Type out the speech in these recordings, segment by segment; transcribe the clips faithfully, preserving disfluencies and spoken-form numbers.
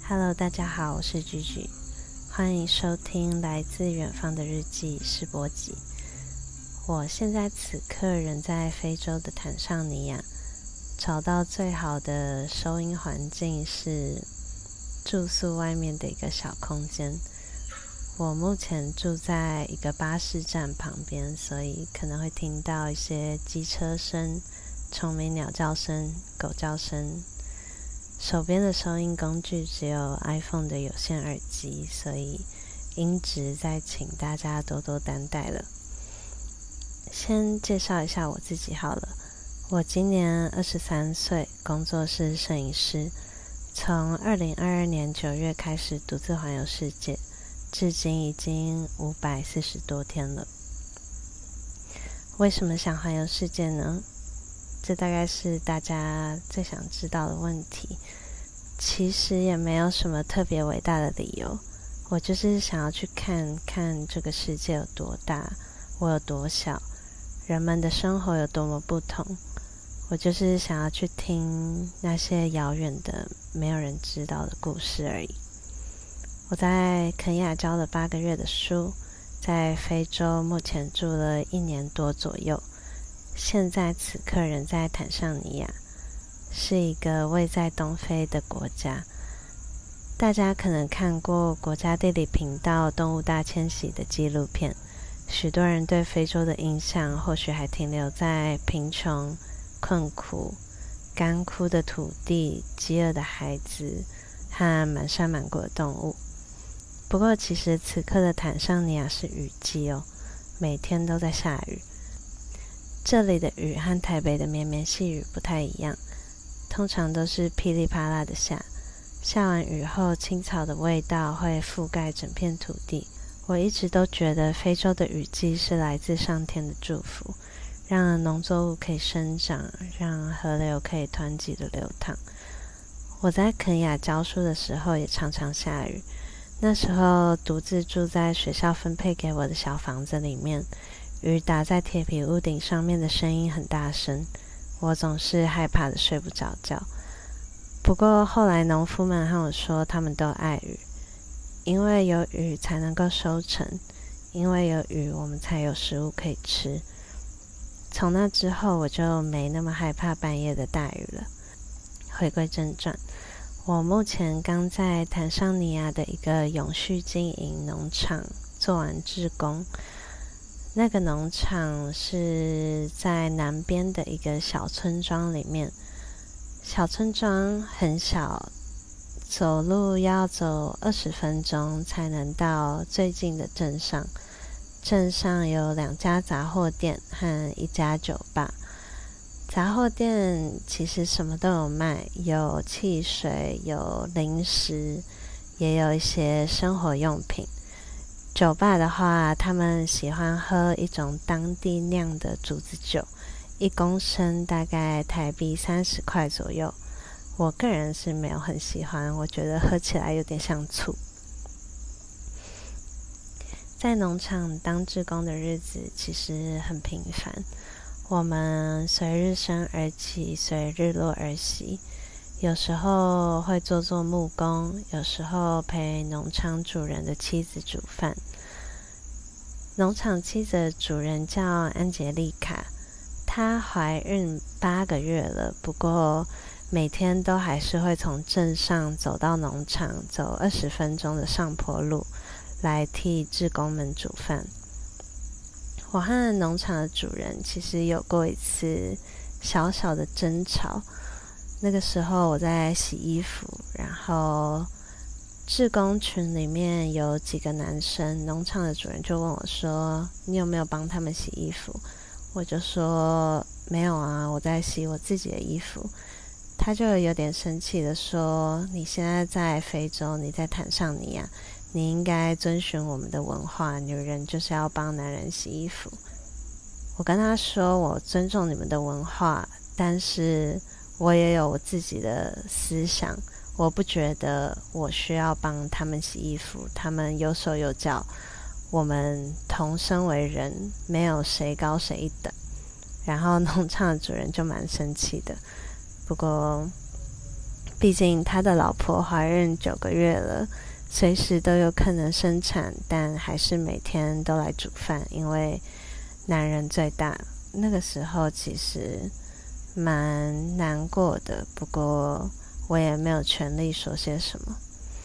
Hello， 大家好，我是居居，欢迎收听来自远方的日记试播集。我现在此刻人在非洲的坦桑尼亚，找到最好的收音环境是住宿外面的一个小空间。我目前住在一个巴士站旁边，所以可能会听到一些机车声、虫鸣鸟叫声、狗叫声。手边的收音工具只有 iPhone 的有线耳机，所以音质再请大家多多担待了。先介绍一下我自己好了，我今年二十三岁，工作是摄影师，从二零二二年九月开始独自环游世界，至今已经五百四十多天了。为什么想环游世界呢？这大概是大家最想知道的问题。其实也没有什么特别伟大的理由，我就是想要去看看这个世界有多大，我有多小，人们的生活有多么不同。我就是想要去听那些遥远的没有人知道的故事而已。我在肯亚教了八个月的书，在非洲目前住了一年多左右，现在此刻人在坦桑尼亚，是一个位在东非的国家。大家可能看过国家地理频道动物大迁徙的纪录片，许多人对非洲的印象或许还停留在贫穷、困苦、干枯的土地、饥饿的孩子和满山满谷的动物。不过其实此刻的坦桑尼亚是雨季哦，每天都在下雨。这里的雨和台北的绵绵细雨不太一样，通常都是噼里啪啦的下，下完雨后青草的味道会覆盖整片土地。我一直都觉得非洲的雨季是来自上天的祝福，让农作物可以生长，让河流可以湍急的流淌。我在肯亚教书的时候也常常下雨，那时候独自住在学校分配给我的小房子里面，雨打在铁皮屋顶上面的声音很大声，我总是害怕的睡不着觉。不过后来农夫们和我说，他们都爱雨，因为有雨才能够收成，因为有雨我们才有食物可以吃。从那之后我就没那么害怕半夜的大雨了。回归正传，我目前刚在坦桑尼亚的一个永续经营农场做完志工。那个农场是在南边的一个小村庄里面，小村庄很小，走路要走二十分钟才能到最近的镇上。镇上有两家杂货店和一家酒吧。杂货店其实什么都有卖，有汽水，有零食，也有一些生活用品。酒吧的话，他们喜欢喝一种当地酿的竹子酒，一公升大概台币三十块左右。我个人是没有很喜欢，我觉得喝起来有点像醋。在农场当志工的日子其实很平凡，我们随日升而起，随日落而息。有时候会做做木工，有时候陪农场主人的妻子煮饭。农场妻子的主人叫安杰丽卡，她怀孕八个月了，不过每天都还是会从镇上走到农场，走二十分钟的上坡路，来替志工们煮饭。我和农场的主人其实有过一次小小的争吵。那个时候我在洗衣服，然后志工群里面有几个男生，农场的主人就问我说，你有没有帮他们洗衣服？我就说没有啊，我在洗我自己的衣服。他就有点生气的说，你现在在非洲，你在坦桑尼亚，你应该遵循我们的文化，女人就是要帮男人洗衣服。我跟他说，我尊重你们的文化，但是我也有我自己的思想，我不觉得我需要帮他们洗衣服，他们有手有脚，我们同生为人，没有谁高谁一等。然后农场的主人就蛮生气的，不过毕竟他的老婆怀孕九个月了，随时都有可能生产，但还是每天都来煮饭，因为男人最大。那个时候其实蛮难过的，不过我也没有权利说些什么。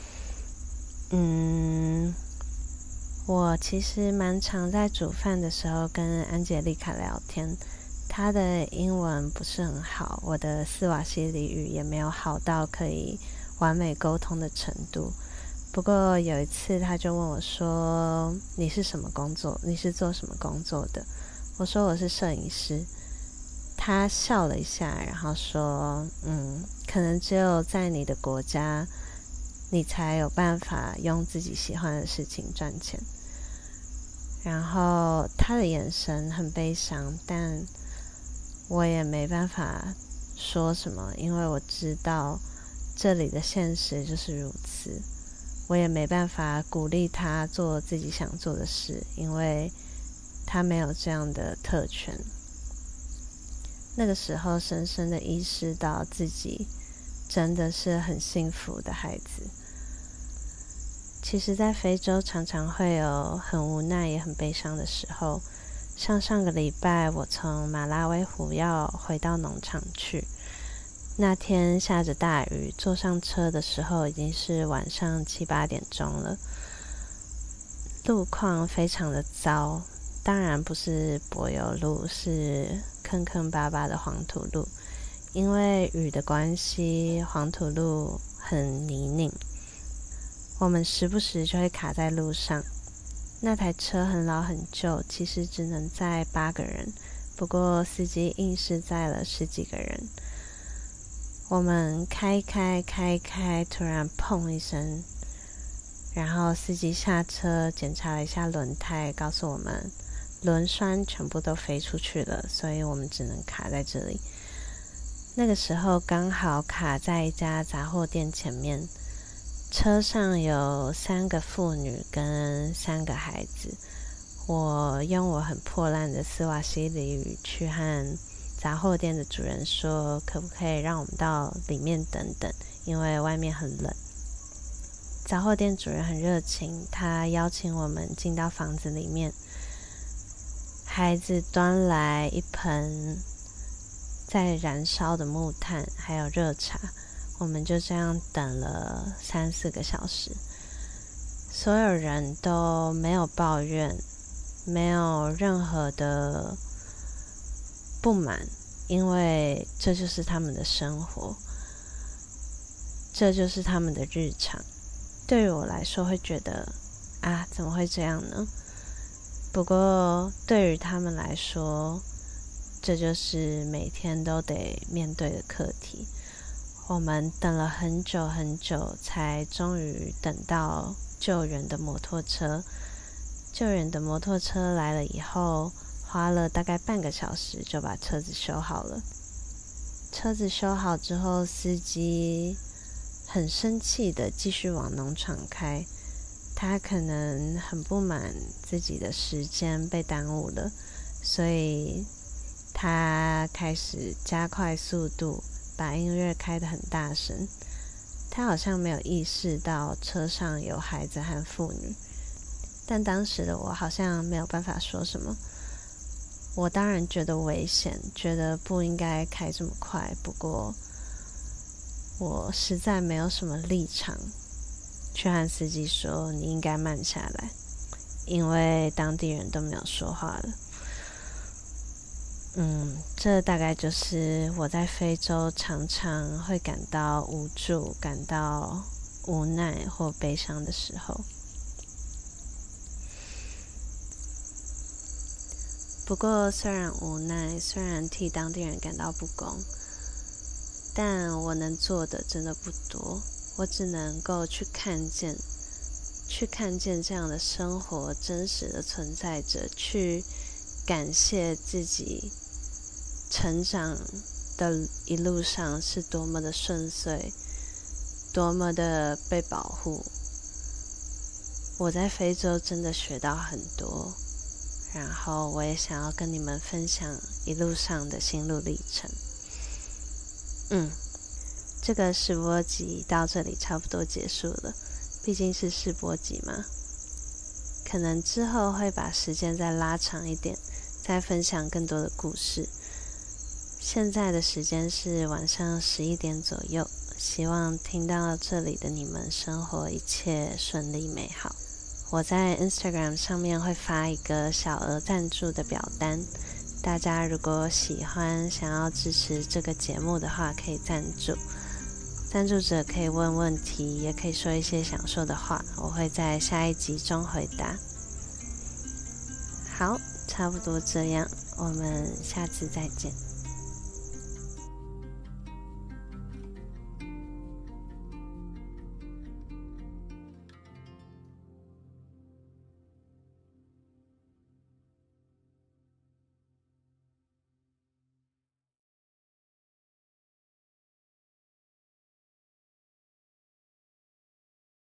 嗯，我其实蛮常在煮饭的时候跟安杰丽卡聊天，她的英文不是很好，我的斯瓦西里语也没有好到可以完美沟通的程度。不过有一次她就问我说，你是什么工作？你是做什么工作的？我说我是摄影师。她笑了一下，然后说，嗯，可能只有在你的国家你才有办法用自己喜欢的事情赚钱。然后他的眼神很悲伤，但我也没办法说什么，因为我知道这里的现实就是如此。我也没办法鼓励他做自己想做的事，因为他没有这样的特权。那个时候深深的意识到自己真的是很幸福的孩子。其实在非洲常常会有很无奈也很悲伤的时候，像上个礼拜我从马拉维湖要回到农场去，那天下着大雨，坐上车的时候已经是晚上七八点钟了，路况非常的糟，当然不是柏油路，是坑坑巴巴的黄土路，因为雨的关系，黄土路很泥泞，我们时不时就会卡在路上。那台车很老很旧，其实只能载八个人，不过司机硬是载了十几个人。我们开开开开，突然砰一声，然后司机下车检查了一下轮胎，告诉我们轮栓全部都飞出去了，所以我们只能卡在这里。那个时候刚好卡在一家杂货店前面，车上有三个妇女跟三个孩子。我用我很破烂的斯瓦西里语去和杂货店的主人说，可不可以让我们到里面等等，因为外面很冷。杂货店主人很热情，他邀请我们进到房子里面。孩子端来一盆在燃烧的木炭，还有热茶，我们就这样等了三四个小时。所有人都没有抱怨，没有任何的不满，因为这就是他们的生活，这就是他们的日常。对于我来说会觉得啊，怎么会这样呢？不过对于他们来说，这就是每天都得面对的课题。我们等了很久很久，才终于等到救援的摩托车。救援的摩托车来了以后，花了大概半个小时就把车子修好了。车子修好之后，司机很生气的继续往农场开。他可能很不满自己的时间被耽误了，所以他开始加快速度，把音乐开得很大声。他好像没有意识到车上有孩子和妇女，但当时的我好像没有办法说什么。我当然觉得危险，觉得不应该开这么快，不过我实在没有什么立场去和司机说你应该慢下来，因为当地人都没有说话了。嗯，这大概就是我在非洲常常会感到无助、感到无奈或悲伤的时候。不过虽然无奈，虽然替当地人感到不公，但我能做的真的不多。我只能够去看见去看见这样的生活真实的存在着，去感谢自己成长的一路上是多么的顺遂，多么的被保护。我在非洲真的学到很多，然后我也想要跟你们分享一路上的心路历程。嗯， 这个试播集到这里差不多结束了，毕竟是试播集嘛。可能之后会把时间再拉长一点，再分享更多的故事。现在的时间是晚上十一点左右，希望听到这里的你们生活一切顺利美好。我在 Instagram 上面会发一个小额赞助的表单，大家如果喜欢想要支持这个节目的话，可以赞助。赞助者可以问问题，也可以说一些想说的话，我会在下一集中回答。好，差不多这样，我们下次再见。